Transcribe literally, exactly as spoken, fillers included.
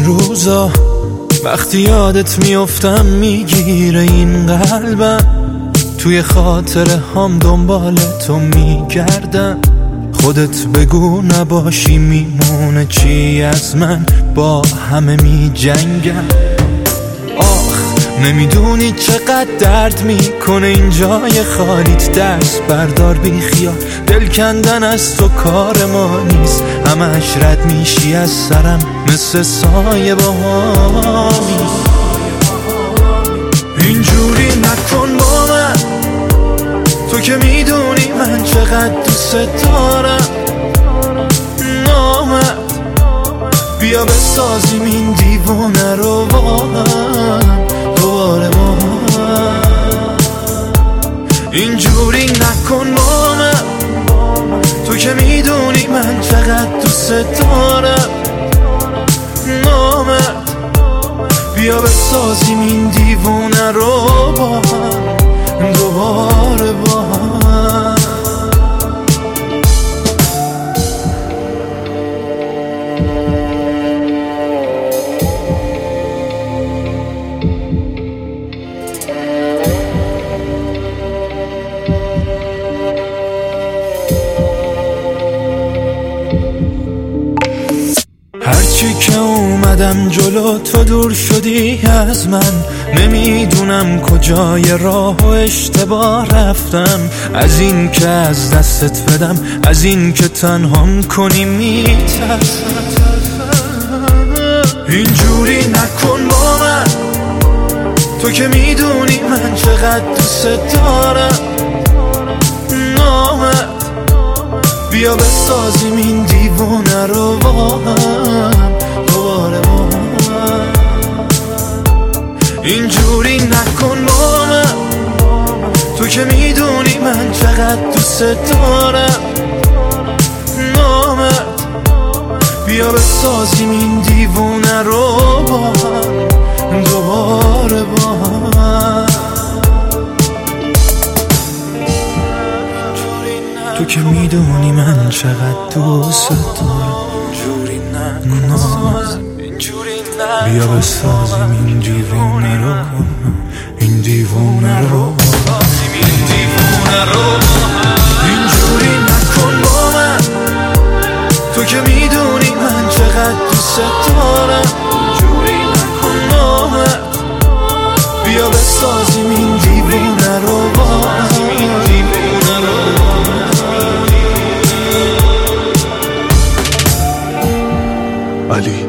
روزا وقتی یادت میافتم میگیره این قلبم، توی خاطره هم دنبال تو میگردم. خودت بگو نباشی میمونه چی از من، با همه میجنگم. آخ نمیدونی چقدر درد میکنه این جای خالیت، دست بردار بی خیال، دل کندن از تو کار ما نیست. همش رد میشی از سرم مثل سایه با هامی. اینجوری نکن با من، تو که میدونی من چقدر دوست دارم. نامد بیا بسازیم این دیوونه رو با هم دوباره با هم. اینجوری نکن با من، تو که میدونی من چقدر دوست دارم. نامد بیا بسازیم این دیوونه رو با هم دوباره با هم. هرچی که اومدم جلو تو دور شدی از من، نمیدونم کجای راه و اشتباه رفتم. از این که از دستت بدم، از این که تنهام کنی میترسم. اینجوری نکن با من، تو که میدونی من چقدر دوست دارم. نامد بیا بسازیم این دیوونه رو با هم دوباره با هم. اینجوری نکن با من، تو که میدونی من چقدر دوست دارم. نامد بیا بسازیم این دیوونه رو با هم دوباره با هم. تو که میدونی من چقدر دوست دارم. بیا بسازیم این دیوونه رو، این دیوونه رو، اینجوری نکن با من، تو که میدونی من چقدر دوست دارم. نامد بیا بسازیم این دیوونه رو با هم. علی